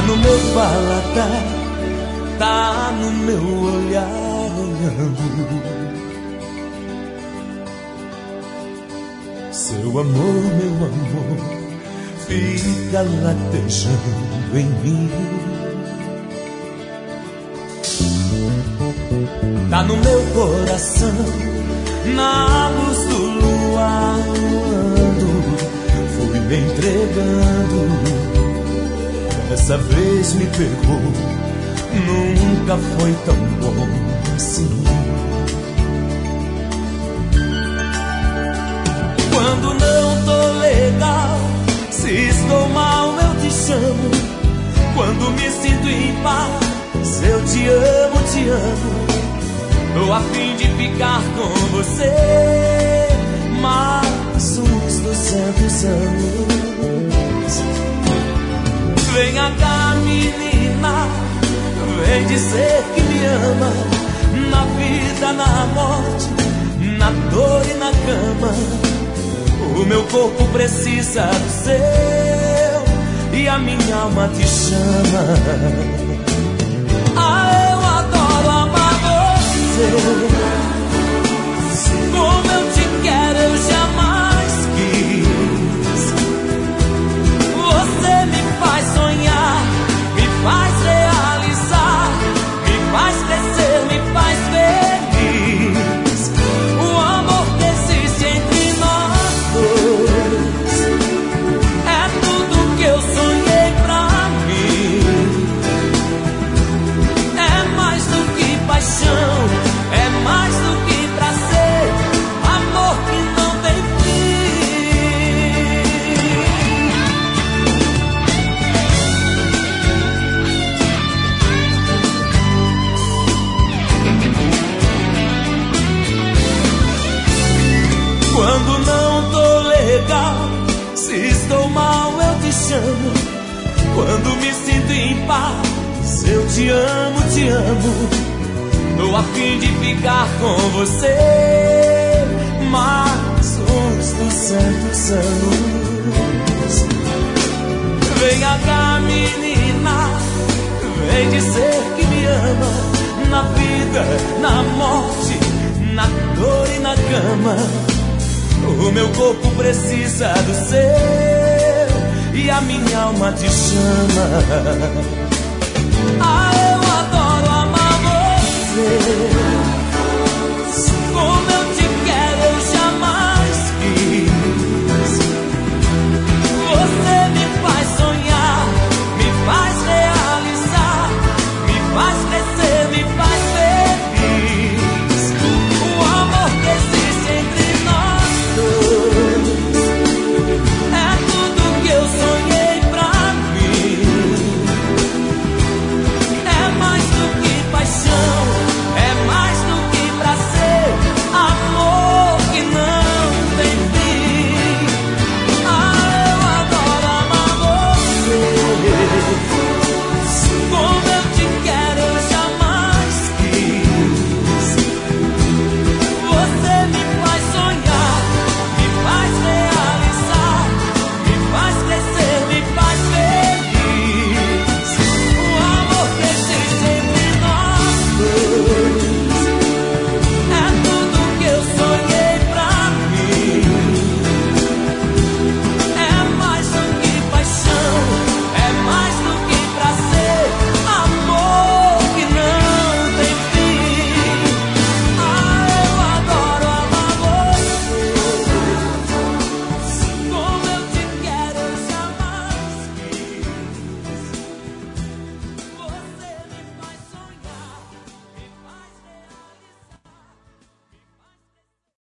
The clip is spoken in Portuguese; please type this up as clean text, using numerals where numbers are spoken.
no meu paladar, tá no meu olhar olhando. Seu amor, meu amor, fica latejando em mim. Tá no meu coração, na luz do luar, fui me entregando. Dessa vez me pegou, nunca foi tão bom assim. Quando não tô legal, se estou mal eu te chamo. Quando me sinto em paz, eu te amo. Tô a fim de ficar com você mais uns 200 anos. Venha cá, menina, vem dizer que me ama. Na vida, na morte, na dor e na cama. O meu corpo precisa do seu e a minha alma te chama. Ah, eu adoro amar você. Como eu te quero, eu jamais quis. Você me faz sonhar, me faz realizar, me faz crescer, me faz feliz. O amor que existe entre nós dois é tudo que eu sonhei pra mim. É mais do que paixão, é mais do que prazer, amor que não tem fim. Quando não tô legal, se estou mal eu te chamo. Quando me sinto em paz, eu te amo. Tô a fim de ficar com você mais uns 200 anos. Venha cá, menina, vem dizer que me ama. Na vida, na morte, na dor e na cama. O meu corpo precisa do seu e a minha alma te chama. Ah, eu adoro amar você. Como